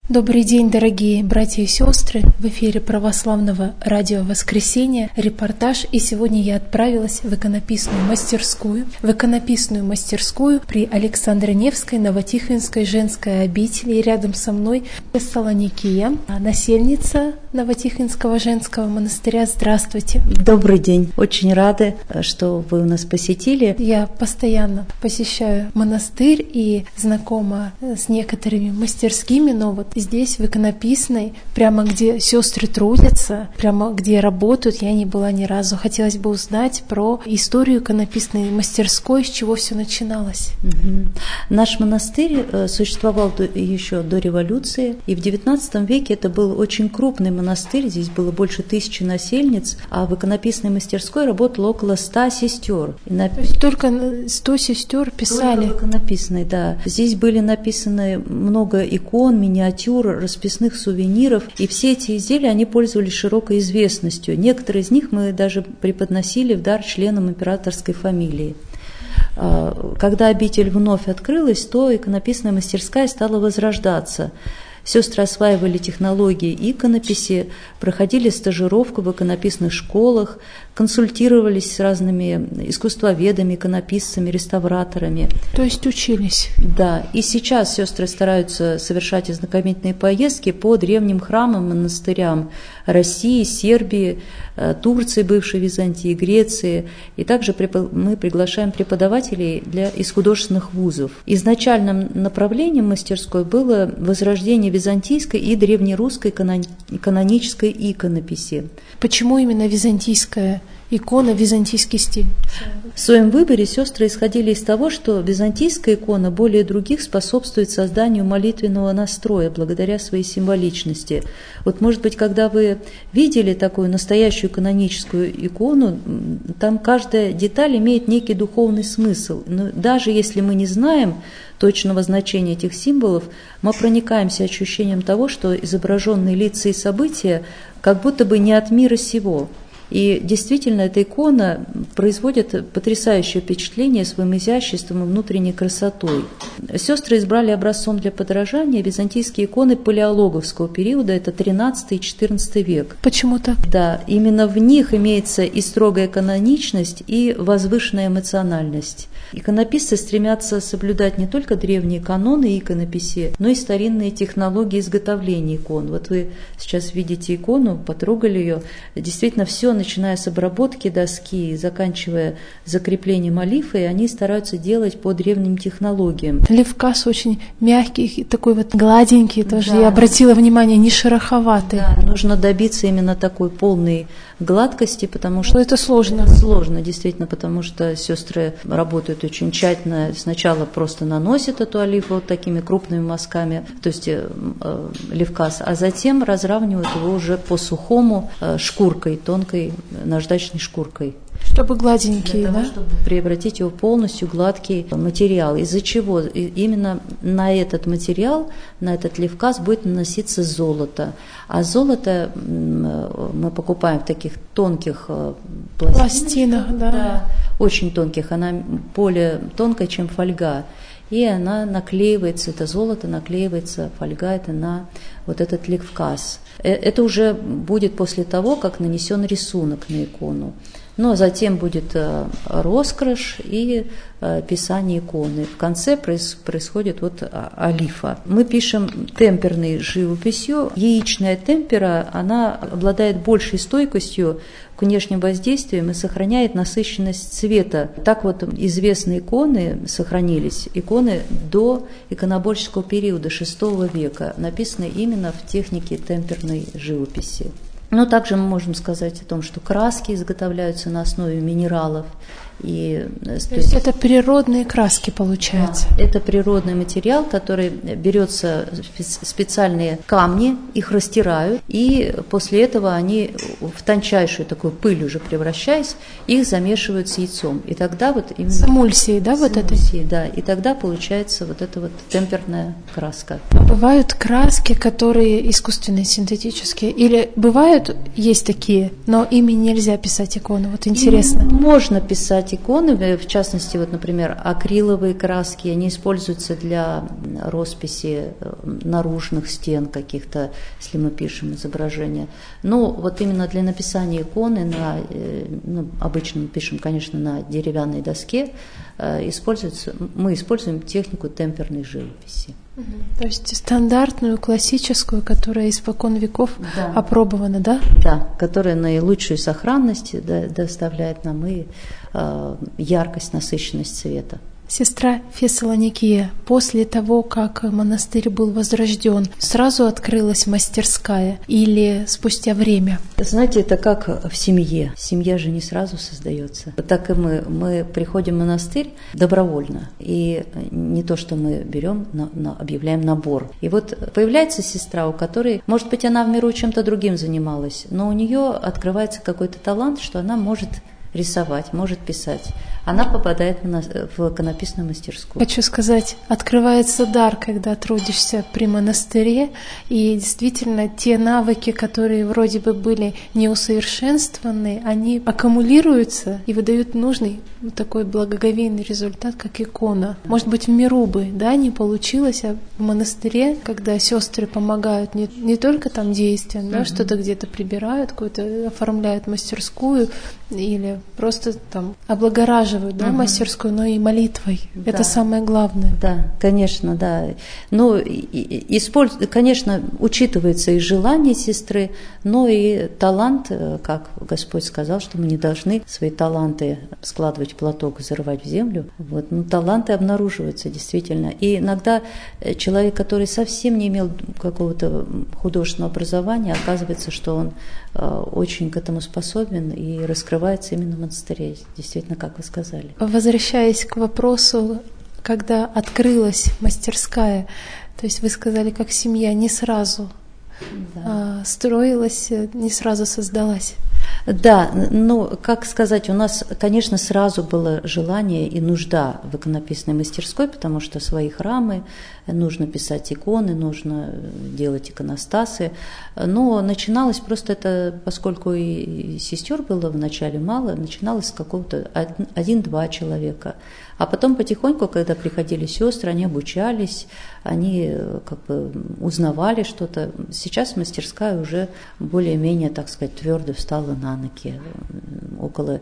Добрый день, дорогие братья и сестры! В эфире православного радио «Воскресенье» репортаж. И сегодня я отправилась в иконописную мастерскую. При Александре Невской Новотихвинской женской обители. И рядом со мной Салоникия, насельница Новотихвинского женского монастыря. Здравствуйте! Добрый день! Очень рады, что вы у нас посетили. Я постоянно посещаю монастырь и знакома с некоторыми мастерскими, но вот здесь, в иконописной, прямо где сестры трудятся, прямо где работают, я не была ни разу. Хотелось бы узнать про историю иконописной мастерской, с чего все начиналось. Наш монастырь существовал еще до революции, и в XIX веке это был очень крупный монастырь, здесь было больше 1000 насельниц, а в иконописной мастерской работало около 100 сестер. То есть только 100 сестер писали? Только в иконописной, да. Здесь были написаны много икон, миниатюр, расписных сувениров, и все эти изделия, они пользовались широкой известностью. Некоторые из них мы даже преподносили в дар членам императорской фамилии. Когда обитель вновь открылась, то иконописная мастерская стала возрождаться. Сестры осваивали технологии иконописи, проходили стажировку в иконописных школах, консультировались с разными искусствоведами, иконописцами, реставраторами. То есть учились? Да, и сейчас сестры стараются совершать ознакомительные поездки по древним храмам, монастырям России, Сербии, Турции, бывшей Византии, Греции. И также мы приглашаем преподавателей из художественных вузов. Изначальным направлением мастерской было возрождение византийской и древнерусской канонической иконописи. Почему именно византийская икона, византийский стиль? В своем выборе сестры исходили из того, что византийская икона более других способствует созданию молитвенного настроя благодаря своей символичности. Вот, может быть, когда вы видели такую настоящую каноническую икону, там каждая деталь имеет некий духовный смысл. Но даже если мы не знаем точного значения этих символов, мы проникаемся ощущением того, что изображенные лица и события как будто бы не от мира сего. И действительно, эта икона производит потрясающее впечатление своим изяществом и внутренней красотой. Сестры избрали образцом для подражания византийские иконы палеологовского периода, это 13 и 14 век. Почему так? Да, именно в них имеется и строгая каноничность, и возвышенная эмоциональность. Иконописцы стремятся соблюдать не только древние каноны иконописи, но и старинные технологии изготовления икон. Вот вы сейчас видите икону, потрогали ее. Действительно, все, начиная с обработки доски и заканчивая закреплением олифы, они стараются делать по древним технологиям. Левкас очень мягкий, такой вот гладенький тоже. Да. Я обратила внимание, не шероховатый. Да, нужно добиться именно такой полной гладкости, потому что это сложно. Это сложно, действительно, потому что сестры работают очень тщательно. Сначала просто наносят эту олифу вот такими крупными мазками, то есть левкас, а затем разравнивают его уже по сухому шкуркой, тонкой наждачной шкуркой. Чтобы гладенький, для того, да? чтобы превратить его в полностью гладкий материал. Из-за чего? Именно на этот материал, на этот левкас будет наноситься золото. А золото мы покупаем в таких тонких пластинах, да. Очень тонких, она более тонкая, чем фольга. И она наклеивается, это золото наклеивается, фольга это на вот этот левкас. Это уже будет после того, как нанесен рисунок на икону. Но затем будет роскраш и писание иконы. В конце происходит вот олифа. Мы пишем темперной живописью. Яичная темпера, она обладает большей стойкостью к внешним воздействиям и сохраняет насыщенность цвета. Так вот известные иконы сохранились. Иконы до иконоборческого периода VI века, написаны именно в технике темперной живописи. Но также мы можем сказать о том, что краски изготовляются на основе минералов. То есть это природные краски, получается? Да, это природный материал, который берется специальные камни, их растирают, и после этого они в тончайшую такую пыль уже превращаясь, их замешивают с яйцом. И тогда вот именно... С эмульсией, да, вот это? Да, и тогда получается вот эта вот темперная краска. Бывают краски, которые искусственные, синтетические, или бывают, есть такие, но ими нельзя писать икону, вот интересно. Можно писать писать иконы, в частности, вот, например, акриловые краски, они используются для росписи наружных стен каких-то, если мы пишем изображения. Но вот именно для написания иконы, обычно мы пишем, конечно, на деревянной доске, мы используем технику темперной живописи. То есть стандартную, классическую, которая испокон веков опробована, да? Да, которая наилучшую сохранность доставляет нам и яркость, насыщенность цвета. Сестра Фессалоникия, после того, как монастырь был возрожден, сразу открылась мастерская или спустя время? Знаете, это как в семье. Семья же не сразу создается. Так и мы приходим в монастырь добровольно. И не то, что мы берем, объявляем набор. И вот появляется сестра, у которой, может быть, она в миру чем-то другим занималась, но у нее открывается какой-то талант, что она может рисовать, может писать. Она попадает в иконописную мастерскую. Хочу сказать, открывается дар, когда трудишься при монастыре, и действительно те навыки, которые вроде бы были неусовершенствованы, они аккумулируются и выдают нужный такой благоговейный результат, как икона. Может быть, в миру бы, не получилось, а в монастыре, когда сестры помогают не только там действием, что-то где-то прибирают, какую-то оформляют мастерскую или просто там облагораживают мастерскую, но и молитвой. Да. Это самое главное. Да, конечно, да. Но, конечно, учитывается и желание сестры, но и талант, как Господь сказал, что мы не должны свои таланты складывать в платок и зарывать в землю. Таланты обнаруживаются действительно. И иногда человек, который совсем не имел какого-то художественного образования, оказывается, что он очень к этому способен и раскрывается именно в монастыре. Действительно, как вы сказали. Возвращаясь к вопросу, когда открылась мастерская, то есть вы сказали, как семья не сразу строилась, не сразу создалась. Да, как сказать, у нас, конечно, сразу было желание и нужда в иконописной мастерской, потому что свои храмы, нужно писать иконы, нужно делать иконостасы. Но начиналось просто это, поскольку и сестер было вначале мало, начиналось с какого-то 1-2 человека. А потом потихоньку, когда приходили сестры, они обучались, они узнавали что-то. Сейчас мастерская уже более-менее, так сказать, твердо встала на ноги. Около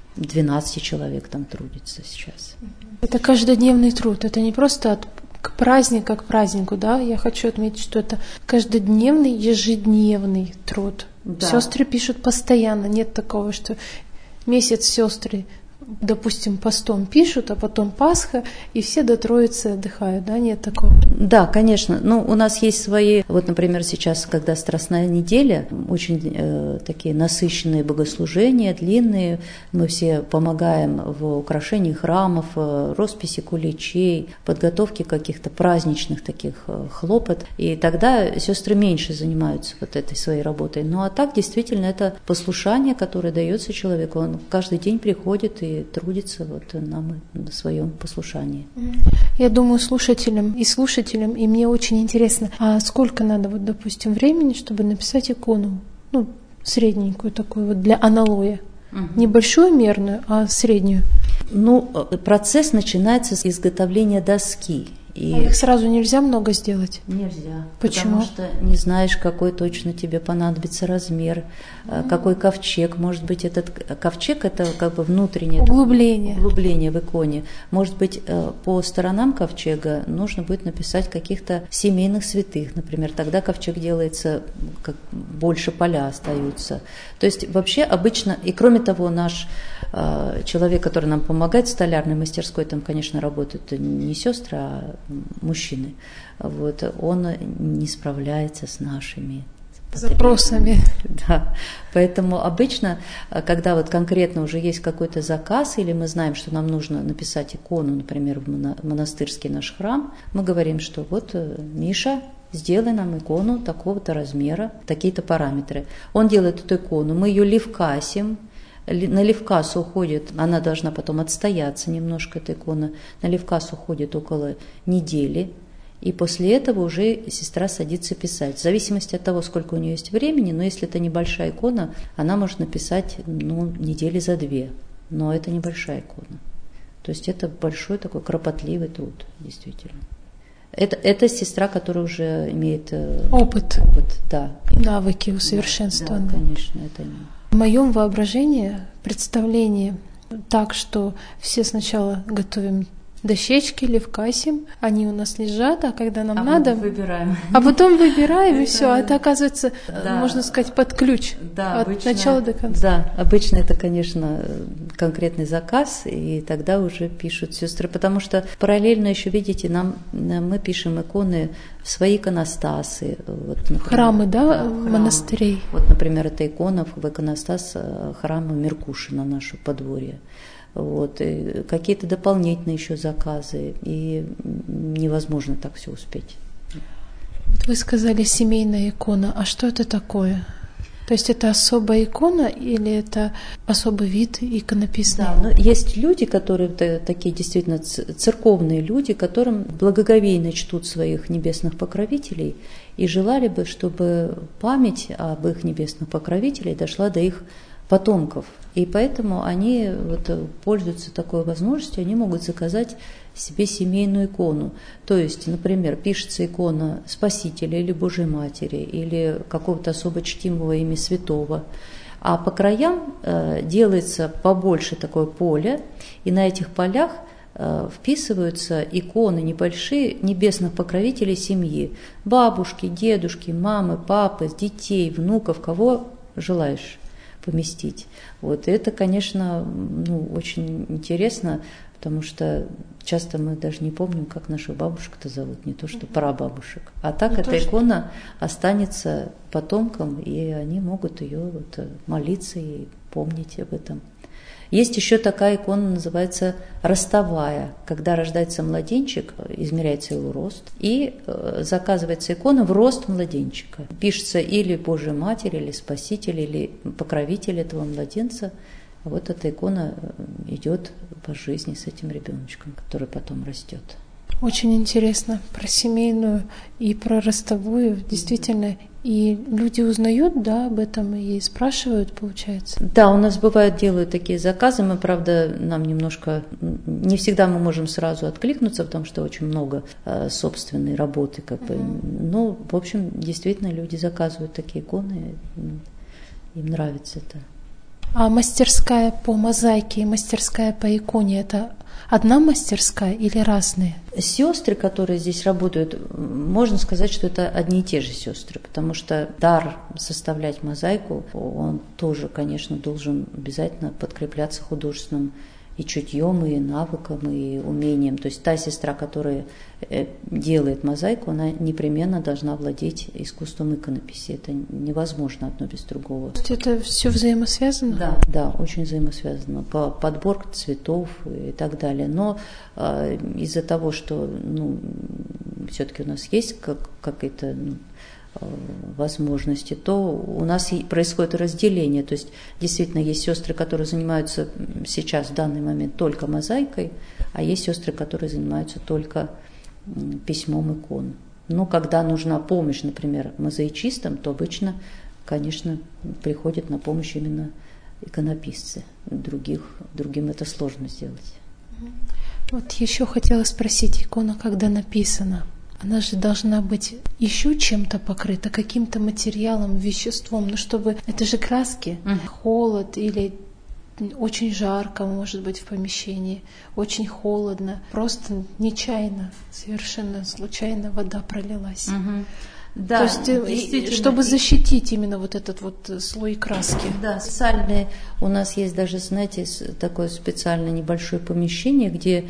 12 человек там трудится сейчас. Это каждодневный труд, это не просто к празднику, Я хочу отметить, что это каждодневный, ежедневный труд. Да. Сестры пишут постоянно, нет такого, что месяц сестры, допустим, постом пишут, а потом Пасха, и все до Троицы отдыхают, нет такого? Да, конечно. У нас есть свои, например, сейчас, когда Страстная неделя, очень такие насыщенные богослужения, длинные, мы все помогаем в украшении храмов, росписи куличей, подготовке каких-то праздничных таких хлопот, и тогда сестры меньше занимаются этой своей работой. А так, действительно, это послушание, которое дается человеку, он каждый день приходит и трудится на своем послушании. Я думаю, слушателям, и мне очень интересно, а сколько надо, допустим, времени, чтобы написать икону, средненькую такую, для аналоя? Не большую мерную, а среднюю? Процесс начинается с изготовления доски. А их сразу нельзя много сделать? Нельзя. Почему? Потому что не знаешь, какой точно тебе понадобится размер, какой ковчег. Может быть, этот ковчег – это внутреннее углубление в иконе. Может быть, по сторонам ковчега нужно будет написать каких-то семейных святых. Например, тогда ковчег делается, больше поля остаются. То есть вообще обычно, и кроме того, наш человек, который нам помогает в столярной мастерской, там, конечно, работают не сестры, а мужчины. Он не справляется с нашими запросами. Да. Поэтому обычно, когда конкретно уже есть какой-то заказ, или мы знаем, что нам нужно написать икону, например, в монастырский наш храм, мы говорим, что Миша, сделай нам икону такого-то размера, такие-то параметры. Он делает эту икону, мы ее левкасим. На левкас уходит, она должна потом отстояться немножко, эта икона, на левкас уходит около недели, и после этого уже сестра садится писать. В зависимости от того, сколько у нее есть времени, но если это небольшая икона, она может написать недели за 2. но это небольшая икона. То есть это большой такой кропотливый труд, действительно. Это сестра, которая уже имеет опыт, да. Навыки усовершенствованы. Да, конечно, это не... В моем воображении, представлении так, что все сначала готовим дощечки, левкасим, они у нас лежат, а когда нам надо... выбираем. А потом выбираем, и все. Это оказывается, можно сказать, под ключ. Да, от обычно, начала до конца. Да, обычно это, конечно, конкретный заказ, и тогда уже пишут сестры. Потому что параллельно еще, видите, мы пишем иконы в свои иконостасы. Вот, например, храмы, да, монастырей. Вот, например, это икона в иконостас храма Меркушина, наше подворье. Вот, и какие-то дополнительные еще заказы, и невозможно так все успеть. Вы сказали семейная икона, а что это такое? То есть это особая икона или это особый вид иконописный? Да, но есть люди, которые такие действительно церковные люди, которым благоговейно чтут своих небесных покровителей и желали бы, чтобы память об их небесных покровителях дошла до их потомков. И поэтому они пользуются такой возможностью, они могут заказать себе семейную икону. То есть, например, пишется икона Спасителя или Божьей Матери, или какого-то особо чтимого имя святого. А по краям делается побольше такое поле, и на этих полях вписываются иконы небольшие небесных покровителей семьи. Бабушки, дедушки, мамы, папы, детей, внуков, кого желаешь поместить. Вот. И это, конечно, очень интересно, потому что часто мы даже не помним, как наших бабушек-то зовут, не то что прабабушек. А так эта икона останется потомкам, и они могут ее молиться и помнить об этом. Есть еще такая икона, называется ростовая, когда рождается младенчик, измеряется его рост, и заказывается икона в рост младенчика. Пишется или Божья Матерь, или Спаситель, или покровитель этого младенца. А вот эта икона идет по жизни с этим ребеночком, который потом растет. Очень интересно про семейную и про ростовую, действительно. И люди узнают, да, об этом и спрашивают, получается? Да, у нас бывает, делают такие заказы. Мы, правда, нам немножко... Не всегда мы можем сразу откликнуться, потому что очень много собственной работы. Но, в общем, действительно, люди заказывают такие иконы. Им нравится это. А мастерская по мозаике и мастерская по иконе – это одна мастерская или разные? Сестры, которые здесь работают, можно сказать, что это одни и те же сестры, потому что дар составлять мозаику, он тоже, конечно, должен обязательно подкрепляться художественным и чутьем, и навыком, и умением. То есть та сестра, которая делает мозаику, она непременно должна владеть искусством иконописи. Это невозможно одно без другого. То есть это все взаимосвязано? Да, очень взаимосвязано. Подборка цветов и так далее. Но из-за того, что все-таки у нас есть какие-то возможности, то у нас происходит разделение. То есть действительно есть сестры, которые занимаются сейчас в данный момент только мозаикой, а есть сестры, которые занимаются только письмом икон. Но когда нужна помощь, например, мозаичистам, то обычно, конечно, приходят на помощь именно иконописцы. Другим это сложно сделать. Вот еще хотела спросить, икона, когда написана, она же должна быть еще чем-то покрыта, каким-то материалом, веществом, чтобы... Это же краски, холод или очень жарко, может быть, в помещении, очень холодно, просто нечаянно, совершенно случайно вода пролилась. Да, то есть, чтобы защитить именно вот этот вот слой краски. Да, специальные, у нас есть даже, знаете, такое специальное небольшое помещение, где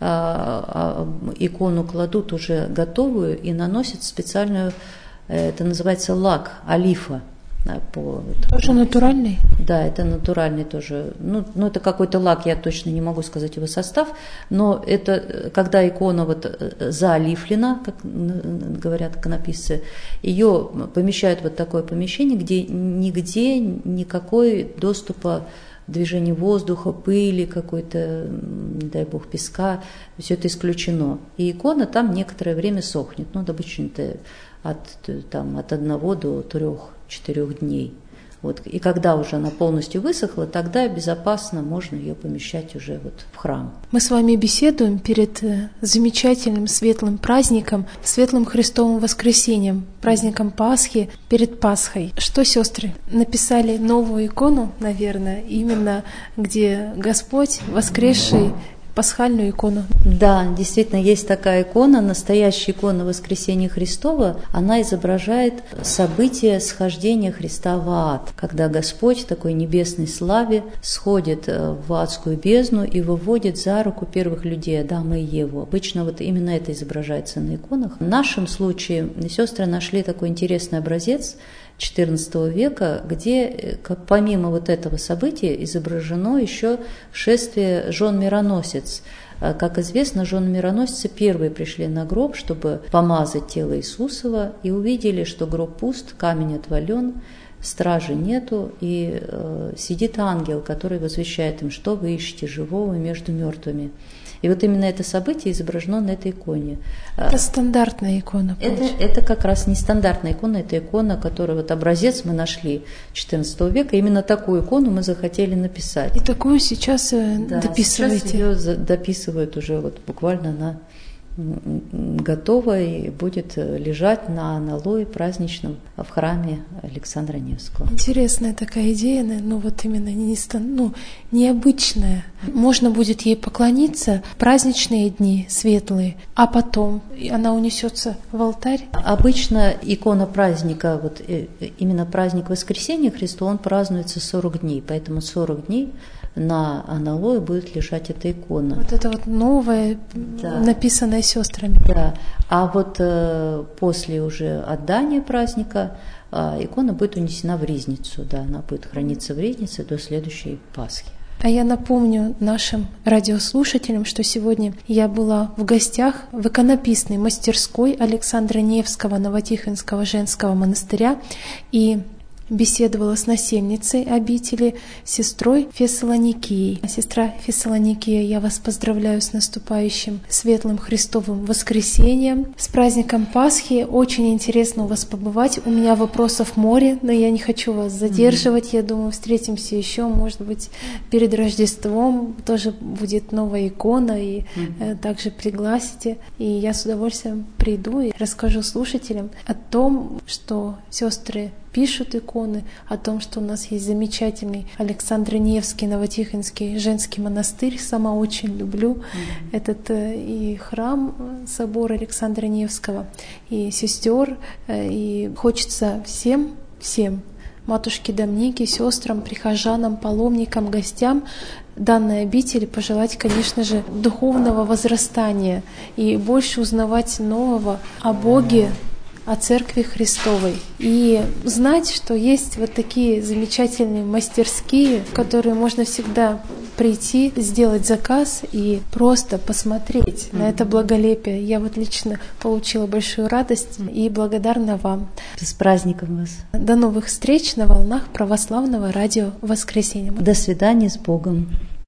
икону кладут уже готовую и наносят специальную, это называется лак, олифа. Тоже натуральный? Да, это натуральный тоже. Это какой-то лак, я точно не могу сказать его состав, но это когда икона заолифлена, как говорят иконописцы, ее помещают в такое помещение, где нигде никакой доступа движения воздуха, пыли какой-то, не дай бог, песка, все это исключено. И икона там некоторое время сохнет, обычно это от 1 до 3-4 дней. Вот. И когда уже она полностью высохла, тогда безопасно можно ее помещать уже вот в храм. Мы с вами беседуем перед замечательным светлым праздником, светлым Христовым воскресением, праздником Пасхи, перед Пасхой. Что, сестры, написали новую икону, наверное, именно где Господь воскресший, пасхальную икону. Да, действительно, есть такая икона, настоящая икона Воскресения Христова. Она изображает событие схождения Христа в ад, когда Господь в такой небесной славе сходит в адскую бездну и выводит за руку первых людей, Адама и Еву. Обычно вот именно это изображается на иконах. В нашем случае сестры нашли такой интересный образец XIV века, где помимо вот этого события изображено еще шествие жен-мироносец. Как известно, жены-мироносцы первые пришли на гроб, чтобы помазать тело Иисусова, и увидели, что гроб пуст, камень отвален, стражи нету, и сидит ангел, который возвещает им, что вы ищете живого между мертвыми. И вот именно это событие изображено на этой иконе. Это стандартная икона. Это как раз не стандартная икона, это икона, которая вот образец мы нашли XIV века. Именно такую икону мы захотели написать. И такую сейчас дописываете? Сейчас ее дописывают уже вот буквально она готова и будет лежать на аналое праздничном в храме Александра Невского. Интересная такая идея, но вот именно необычная. Можно будет ей поклониться в праздничные дни светлые, а потом она унесется в алтарь. Обычно икона праздника, вот именно праздник Воскресения Христова, он празднуется 40 дней, поэтому 40 дней на аналое будет лежать эта икона. Вот это вот новое, да, написанное сестрами. Да. А вот после уже отдания праздника икона будет унесена в ризницу. Да, она будет храниться в ризнице до следующей Пасхи. А я напомню нашим радиослушателям, что сегодня я была в гостях в иконописной мастерской Александра Невского Новотихвинского женского монастыря и беседовала с насельницей обители, сестрой Фессалоникией. Сестра Фессалоникия, я вас поздравляю с наступающим светлым Христовым воскресением, с праздником Пасхи. Очень интересно у вас побывать. У меня вопросов море, но я не хочу вас задерживать. Я думаю, встретимся еще, может быть, перед Рождеством. Тоже будет новая икона, и также пригласите. И я с удовольствием приду и расскажу слушателям о том, что сестры пишут иконы, о том, что у нас есть замечательный Александр Невский Новотихвинский женский монастырь. Сама очень люблю этот и храм, собор Александра Невского, и сестер. И хочется всем, матушке Домнике, сестрам, прихожанам, паломникам, гостям данной обители пожелать, конечно же, духовного возрастания и больше узнавать нового о Боге, о Церкви Христовой. И знать, что есть вот такие замечательные мастерские, в которые можно всегда прийти, сделать заказ и просто посмотреть на это благолепие. Я вот лично получила большую радость и благодарна вам. С праздником вас. До новых встреч на волнах православного радио «Воскресенье». До свидания, с Богом.